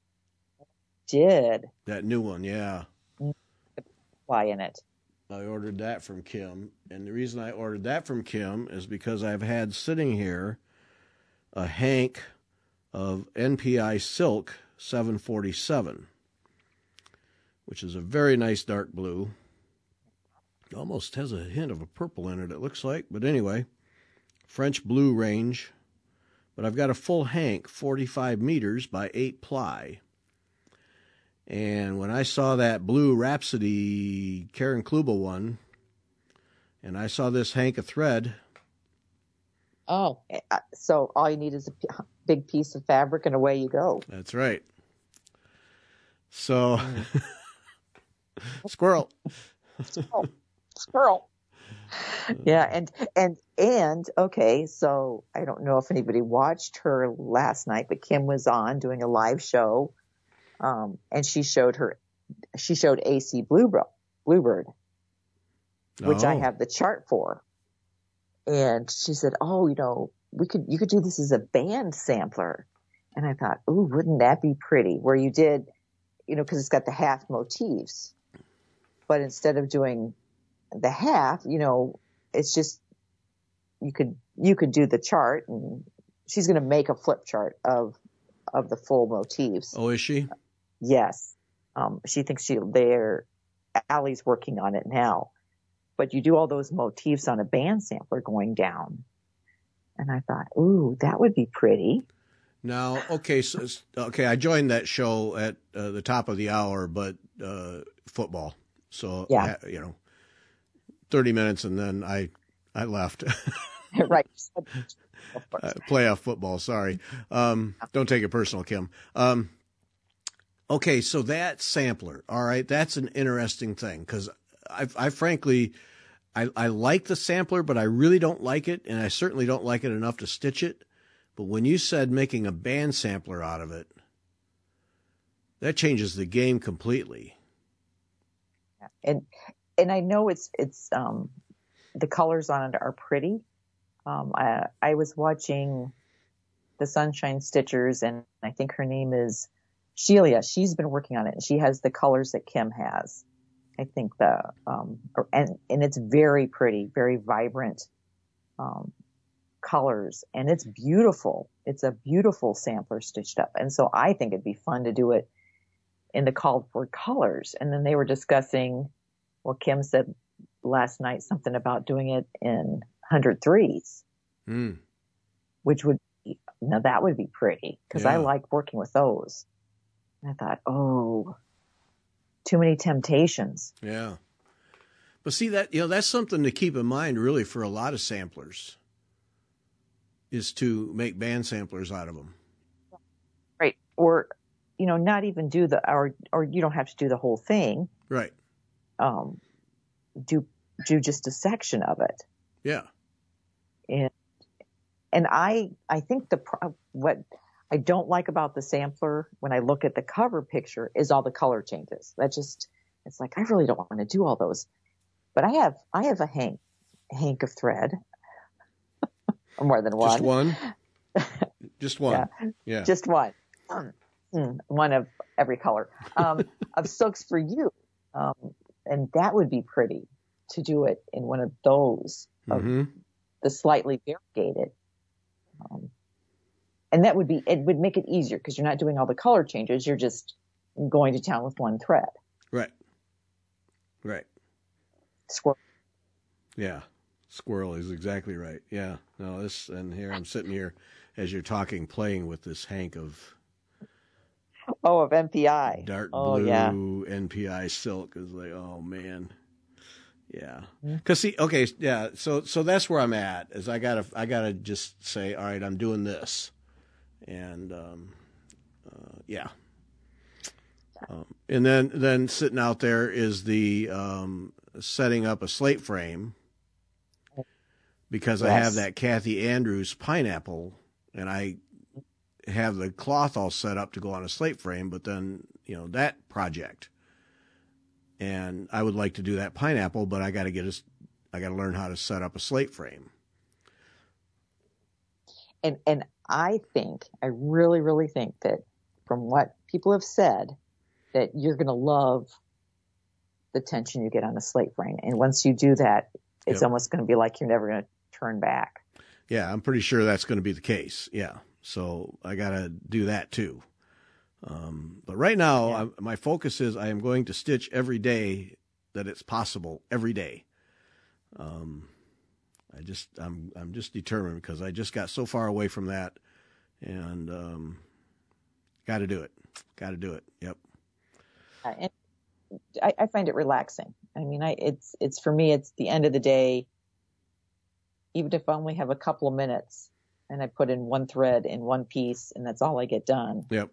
Did. That new one, yeah. Why in it? I ordered that from Kim. And the reason I ordered that from Kim is because I've had sitting here a hank of N P I Silk seven forty-seven, which is a very nice dark blue. It almost has a hint of a purple in it, it looks like. But anyway, French blue range. But I've got a full hank, forty-five meters by eight ply. And when I saw that Blue Rhapsody Karen Kluba one, and I saw this hank of thread. Oh, so all you need is a big piece of fabric and away you go. That's right. So, mm. squirrel. Squirrel. Squirrel. Yeah, and, and, and, okay, so I don't know if anybody watched her last night, but Kim was on doing a live show. Um, and she showed her she showed A C Bluebird, Bluebird, which oh. I have the chart for. And she said, oh, you know, we could, you could do this as a band sampler. And I thought, ooh, wouldn't that be pretty? Where you did, you know, cause it's got the half motifs, but instead of doing the half, you know, it's just, you could, you could do the chart, and she's going to make a flip chart of, of the full motifs. Oh, is she? Yes. Um, she thinks she, they're, Allie's working on it now. But you do all those motifs on a band sampler going down. And I thought, ooh, that would be pretty. Now, okay, so, okay, I joined that show at uh, the top of the hour, but uh, football. So, yeah. you know, thirty minutes and then I I left. Right. uh, playoff football, sorry. Um, don't take it personal, Kim. Um, okay, so that sampler, all right, that's an interesting thing because I, I frankly, I, I like the sampler, but I really don't like it, and I certainly don't like it enough to stitch it. But when you said making a band sampler out of it, that changes the game completely. And and I know it's it's um, the colors on it are pretty. Um, I I was watching the Sunshine Stitchers, and I think her name is Sheila. She's been working on it, and she has the colors that Kim has. I think the um, and and it's very pretty, very vibrant um, colors, and it's beautiful. It's a beautiful sampler stitched up, and so I think it'd be fun to do it in the called for colors. And then they were discussing, well, Kim said last night something about doing it in hundred threes, mm. which would be, now that would be pretty because yeah. I like working with those. And I thought, oh, too many temptations. Yeah. But see that, you know, that's something to keep in mind really for a lot of samplers is to make band samplers out of them. Right. Or, you know, not even do the, or, or you don't have to do the whole thing. Right. Um, do, do just a section of it. Yeah. And, and I, I think the, what I don't like about the sampler when I look at the cover picture is all the color changes. That just, it's like, I really don't want to do all those, but I have, I have a hank, hank of thread. More than one. Just one? Just one. Yeah. yeah. Just one. Um, one of every color. Um, of Silks for You. Um, and that would be pretty to do it in one of those, mm-hmm. of the slightly variegated. Um, and that would be, it would make it easier because you're not doing all the color changes. You're just going to town with one thread. Right. Right. Squirrel. Yeah. Squirrel is exactly right. Yeah. No, this, and here I'm sitting here as you're talking, playing with this hank of. Oh, of N P I. Dark oh, blue yeah. N P I silk is like, oh man. Yeah. Cause see, okay. Yeah. So, so that's where I'm at is I gotta, I gotta just say, all right, I'm doing this. And, um, uh, yeah. Um, and then, then sitting out there is the, um, setting up a slate frame. Because yes. I have that Kathy Andrews pineapple, and I have the cloth all set up to go on a slate frame, but then, you know, that project. And I would like to do that pineapple, but I got to get a, I got to learn how to set up a slate frame. And, and I think, I really, really think that from what people have said, that you're going to love the tension you get on a slate frame. And once you do that, it's yep. almost going to be like you're never going to turn back. Yeah, I'm pretty sure that's going to be the case. Yeah. So I got to do that too. Um, but right now, yeah. I, my focus is I am going to stitch every day that it's possible every day. Um, I just, I'm, I'm just determined because I just got so far away from that and, um, got to do it. Got to do it. Yep. Uh, and I, I find it relaxing. I mean, I, it's, it's for me, it's the end of the day. Even if I only have a couple of minutes and I put in one thread in one piece and that's all I get done. Yep.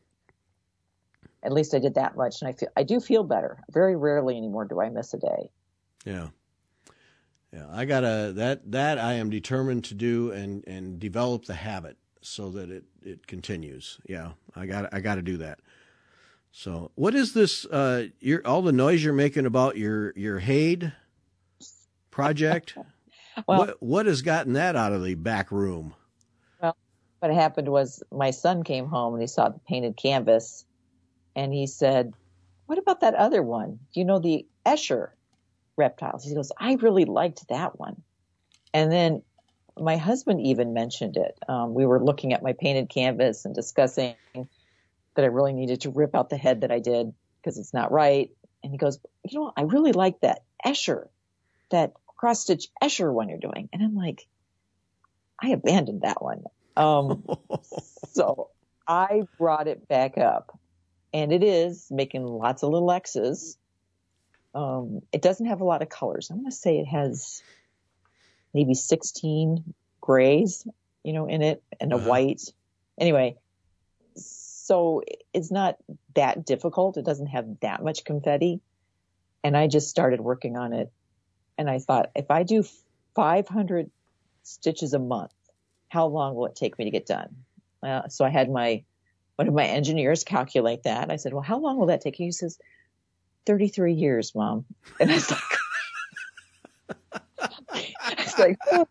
At least I did that much. And I feel, I do feel better. Very rarely anymore do I miss a day. Yeah. Yeah. I gotta, that, that I am determined to do and, and develop the habit so that it, it continues. Yeah. I got I got to do that. So what is this, uh, your, all the noise you're making about your, your Hade project? Well, what, what has gotten that out of the back room? Well, what happened was my son came home and he saw the painted canvas and he said, what about that other one? Do you know the Escher reptiles? He goes, I really liked that one. And then my husband even mentioned it. Um, we were looking at my painted canvas and discussing that I really needed to rip out the head that I did because it's not right. And he goes, you know, I really like that Escher, that cross-stitch Escher one you're doing. And I'm like, I abandoned that one. Um, so I brought it back up. And it is making lots of little X's. Um, it doesn't have a lot of colors. I'm going to say it has maybe sixteen grays, you know, in it and a uh-huh. white. Anyway, so it's not that difficult. It doesn't have that much confetti. And I just started working on it. And I thought, if I do five hundred stitches a month, how long will it take me to get done? Uh, so I had my one of my engineers calculate that. I said, well, how long will that take you? He says, thirty-three years, Mom. And I was like, I was like, oh,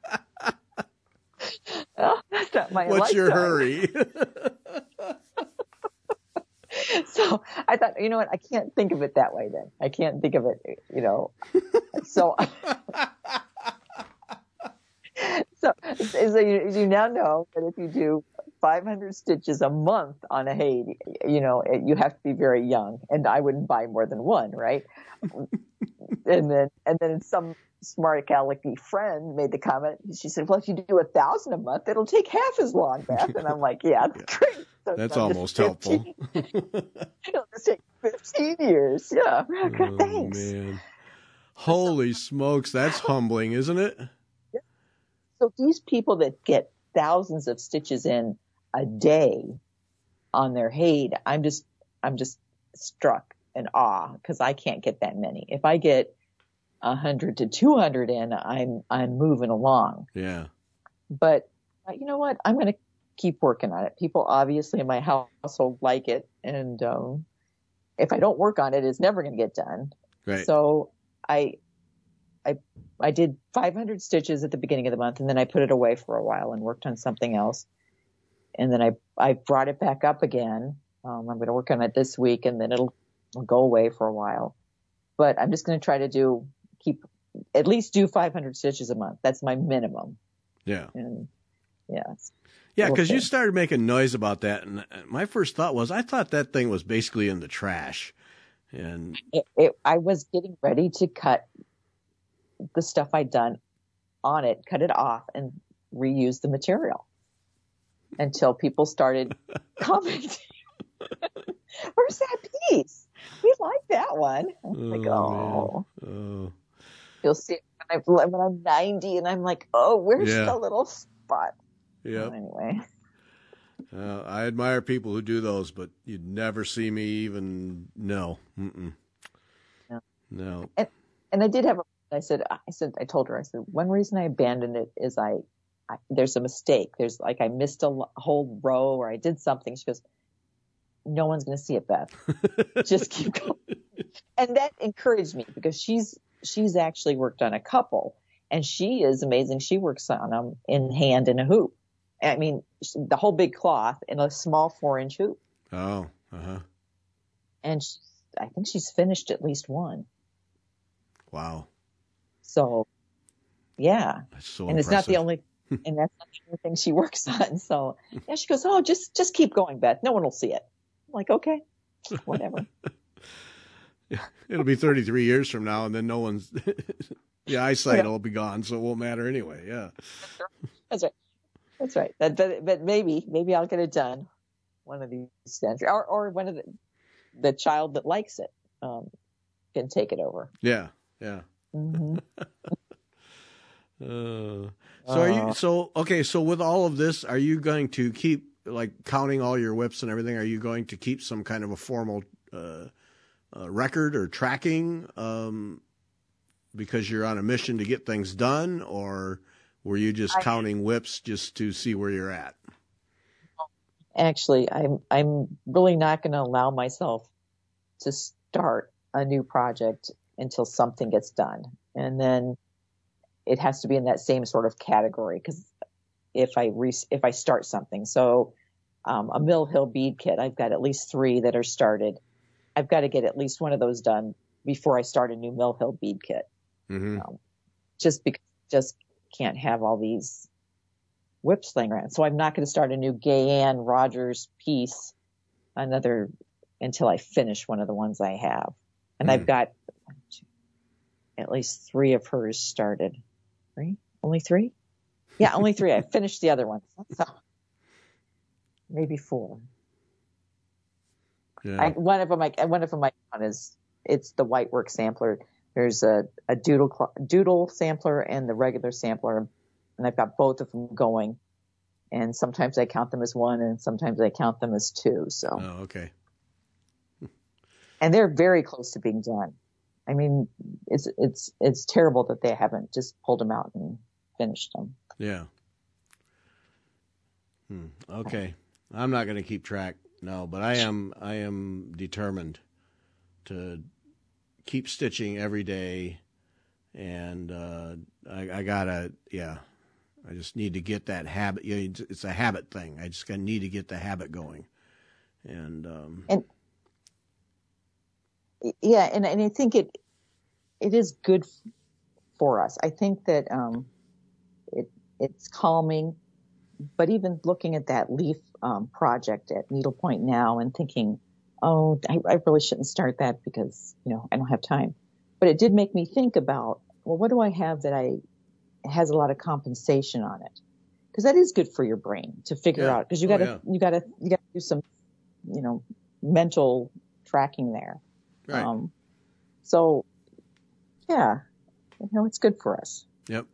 oh, that's not my What's lifetime. your hurry? So I thought, you know what? I can't think of it that way then. I can't think of it, you know. So, so, so you, you now know that if you do five hundred stitches a month on a Hade, you know, it, you have to be very young, and I wouldn't buy more than one, right? and then, and then some smart alecky friend made the comment. She said, "Well, if you do a thousand a month, it'll take half as long, Beth." And I'm like, "Yeah, that's great. So That's no, almost helpful. It'll just take fifteen years. Yeah, oh, thanks." Man. Holy smokes, that's humbling, isn't it? So these people that get thousands of stitches in a day on their Hade, I'm just, I'm just struck in awe because I can't get that many. If I get a hundred to two hundred in, I'm, I'm moving along. Yeah. But uh, you know what? I'm going to keep working on it. People obviously in my household like it. And, um, if I don't work on it, it's never going to get done. Right. So I, I, I did five hundred stitches at the beginning of the month, and then I put it away for a while and worked on something else. And then I, I brought it back up again. Um, I'm going to work on it this week, and then it'll, it'll go away for a while. But I'm just going to try to do, keep, at least do five hundred stitches a month. That's my minimum. Yeah. And yeah. Yeah, because you started making noise about that, and my first thought was, I thought that thing was basically in the trash. And it, it, I was getting ready to cut the stuff I'd done on it, cut it off, and reuse the material until people started commenting. Where's that piece? We like that one. I'm oh, like, oh. oh, You'll see it when, I, when I'm ninety, and I'm like, oh, where's yeah. the little spot? Yeah. Oh, anyway. Uh, I admire people who do those, but you'd never see me even. No. Mm-mm. No. No. And, and I did have a. I said, I said, I told her, I said, one reason I abandoned it is I, I there's a mistake. There's like, I missed a, a whole row or I did something. She goes, no one's going to see it, Beth. Just keep going. And that encouraged me because she's, she's actually worked on a couple and she is amazing. She works on them in hand in a hoop. I mean, the whole big cloth in a small four inch hoop. Oh, uh-huh. And she, I think she's finished at least one. Wow. So, yeah. That's so and impressive. it's not the only, and that's not the only thing she works on. So, yeah, she goes, oh, just, just keep going, Beth. No one will see it. I'm like, okay, whatever. It'll be thirty-three years from now, and then no one's, the eyesight yeah. will be gone, so it won't matter anyway. Yeah. That's right. That's right. That, but, but maybe, maybe I'll get it done one of these days, or, or one of the, the child that likes it, um, can take it over. Yeah. Yeah. Mm-hmm. uh, so are you, so, okay. So with all of this, are you going to keep like counting all your whips and everything? Are you going to keep some kind of a formal, uh, uh record or tracking, um, because you're on a mission to get things done, or were you just I, counting whips just to see where you're at? Actually, I'm, I'm really not going to allow myself to start a new project until something gets done. And then it has to be in that same sort of category. Cause if I re- if I start something, so, um, a Mill Hill bead kit, I've got at least three that are started. I've got to get at least one of those done before I start a new Mill Hill bead kit. Mm-hmm. Um, just because just can't have all these whips laying around. So I'm not going to start a new Gayanne Rogers piece another until I finish one of the ones I have. And mm. I've got at least three of hers started. Three? Only three? Yeah, only three. I finished the other ones. So maybe four. Yeah. I, one of them, I, one of them, I count is it's the Whitework sampler. There's a, a doodle doodle sampler and the regular sampler, and I've got both of them going. And sometimes I count them as one, and sometimes I count them as two. So, oh, okay. And they're very close to being done. I mean, it's it's it's terrible that they haven't just pulled them out and finished them. Yeah. Hmm. Okay, I'm not going to keep track. No, but I am I am determined to keep stitching every day, and uh, I, I gotta, yeah, I just need to get that habit. You know, it's a habit thing. I just need to get the habit going, and um, and yeah, and and I think it it is good for us. I think that um, it it's calming, but even looking at that leaf um, project at Needlepoint now and thinking, oh, I, I really shouldn't start that because, you know, I don't have time. But it did make me think about, well, what do I have that I has a lot of compensation on it? Because that is good for your brain to figure yeah. out. Because you oh, gotta, yeah. you gotta, you gotta do some, you know, mental tracking there. Right. Um, so, yeah, you know, it's good for us. Yep.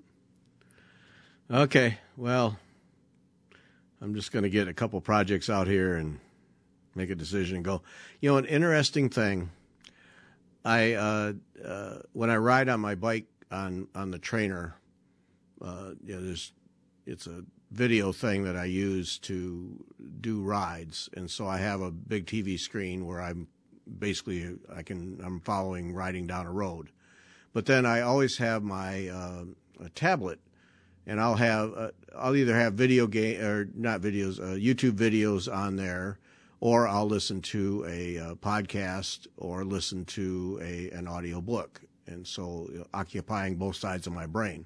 Okay. Well, I'm just going to get a couple projects out here and make a decision and go. You know, an interesting thing, I uh, uh, when I ride on my bike on, on the trainer, uh, you know, there's it's a video thing that I use to do rides, and so I have a big T V screen where I'm basically I can I'm following riding down a road, but then I always have my uh, a tablet. And I'll have, uh, I'll either have video game or not videos, uh, YouTube videos on there, or I'll listen to a uh, podcast or listen to a an audio book. And so you know, occupying both sides of my brain.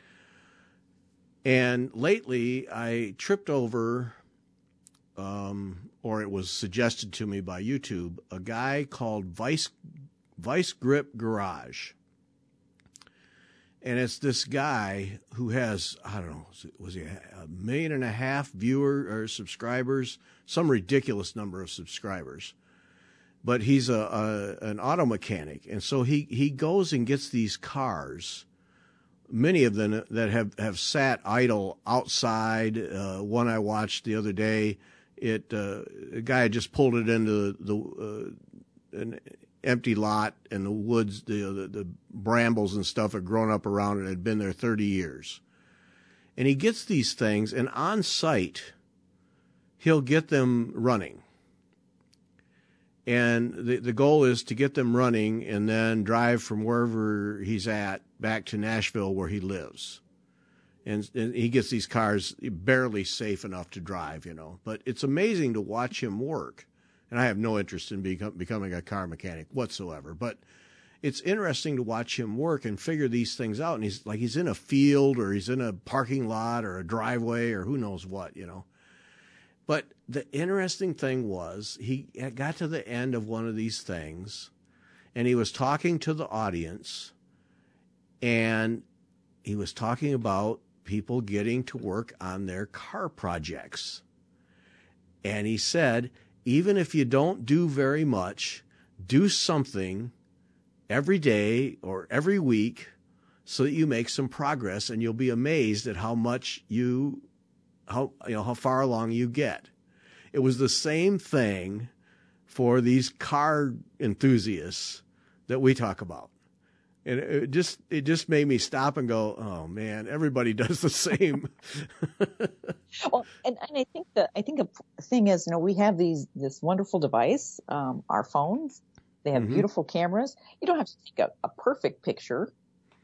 And lately I tripped over, um, or it was suggested to me by YouTube, a guy called Vice, Vice Grip Garage. And it's this guy who has, I don't know, was he a million and a half viewer or subscribers, some ridiculous number of subscribers. But he's a, a an auto mechanic, and so he, he goes and gets these cars, many of them that have, have sat idle outside. Uh, one I watched the other day, it uh, a guy had just pulled it into the uh, an empty lot, and the woods, the, the the brambles and stuff had grown up around it, had been there thirty years. And he gets these things, and on site, he'll get them running. And the the goal is to get them running and then drive from wherever he's at back to Nashville where he lives. And, and he gets these cars barely safe enough to drive, you know. But it's amazing to watch him work. And I have no interest in become, becoming a car mechanic whatsoever. But it's interesting to watch him work and figure these things out. And he's like he's in a field or he's in a parking lot or a driveway or who knows what, you know. But the interesting thing was he got to the end of one of these things, and he was talking to the audience, and he was talking about people getting to work on their car projects. And he said, even if you don't do very much, do something every day or every week so that you make some progress, and you'll be amazed at how much you, how, you know, how far along you get. It was the same thing for these car enthusiasts that we talk about. And it just, it just made me stop and go, oh man, everybody does the same. Well, and, and I think the, I think a thing is, you know, we have these, this wonderful device, um, our phones, They have mm-hmm. beautiful cameras. You don't have to take a, a perfect picture,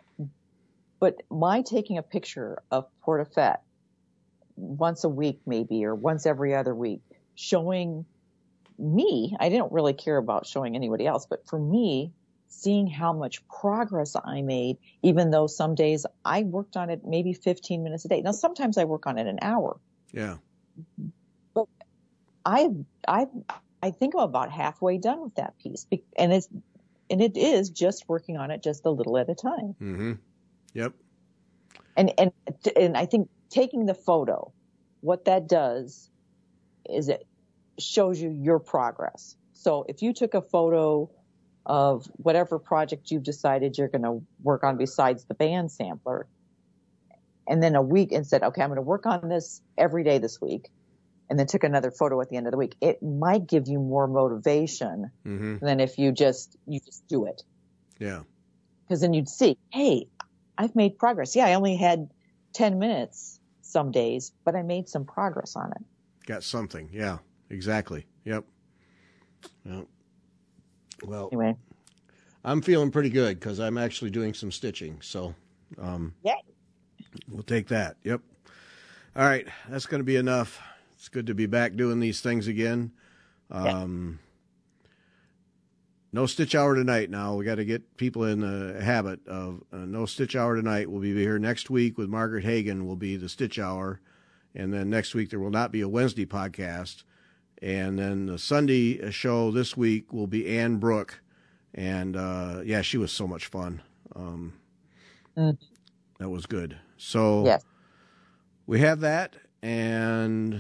but my taking a picture of Portofett once a week maybe, or once every other week, showing me, I didn't really care about showing anybody else, but for me, seeing how much progress I made, even though some days I worked on it maybe fifteen minutes a day. Now, sometimes I work on it an hour. Yeah. But I, I, I think I'm about halfway done with that piece, and it's, and it is just working on it just a little at a time. Mm-hmm. Yep. And, and, and I think taking the photo, what that does is it shows you your progress. So if you took a photo of whatever project you've decided you're going to work on besides the band sampler, and then a week and said, okay, I'm going to work on this every day this week, and then took another photo at the end of the week, it might give you more motivation mm-hmm. than if you just, you just do it. Yeah. Because then you'd see, hey, I've made progress. Yeah, I only had ten minutes some days, but I made some progress on it. Got something. Yeah, exactly. Yep. Yep. Well, anyway, I'm feeling pretty good because I'm actually doing some stitching. So, um, yeah, we'll take that. Yep. All right. That's going to be enough. It's good to be back doing these things again. Um, yeah. No stitch hour tonight. Now we got to get people in the habit of uh, no stitch hour tonight. We'll be here next week with Margaret Hagan will be the stitch hour. And then next week there will not be a Wednesday podcast. And then the Sunday show this week will be Ann Brooke. And, uh, yeah, she was so much fun. Um, mm. That was good. So yes. We have that, and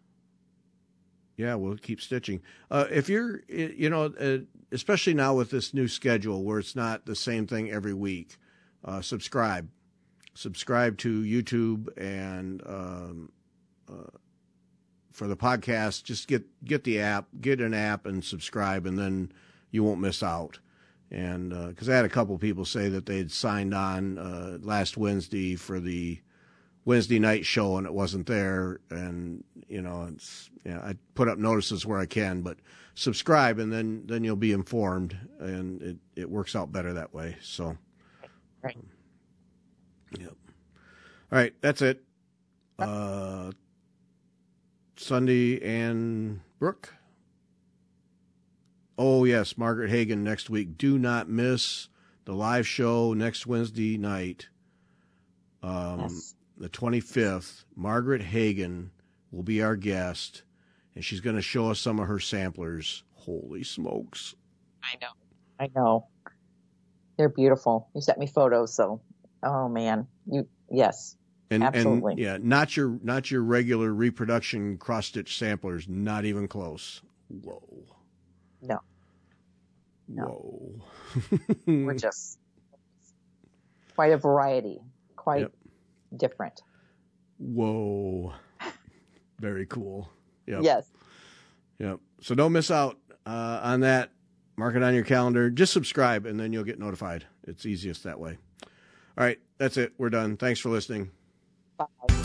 yeah, we'll keep stitching. Uh, if you're, you know, uh, especially now with this new schedule where it's not the same thing every week, uh, subscribe. Subscribe to YouTube, and um, uh, for the podcast, just get get the app, get an app and subscribe, and then you won't miss out. And because uh, I had a couple people say that they'd signed on uh, last Wednesday for the Wednesday night show and it wasn't there, and you know, it's yeah, I put up notices where I can, but subscribe and then then you'll be informed, and it it works out better that way. So, right. Um, yep. All right, that's it. Uh, Sunday and Brooke. Oh, yes, Margaret Hagan next week. Do not miss the live show next Wednesday night, um, yes. the twenty-fifth. Margaret Hagan will be our guest, and she's going to show us some of her samplers. Holy smokes. I know. I know. They're beautiful. You sent me photos, so, oh, man. You Yes, and, absolutely. And, yeah, not your, not your regular reproduction cross-stitch samplers, not even close. Whoa. No. No. Whoa. We're just quite a variety, quite yep. different. Whoa. Very cool. Yep. Yes. Yep. So don't miss out uh, on that. Mark it on your calendar. Just subscribe, and then you'll get notified. It's easiest that way. All right. That's it. We're done. Thanks for listening. Bye.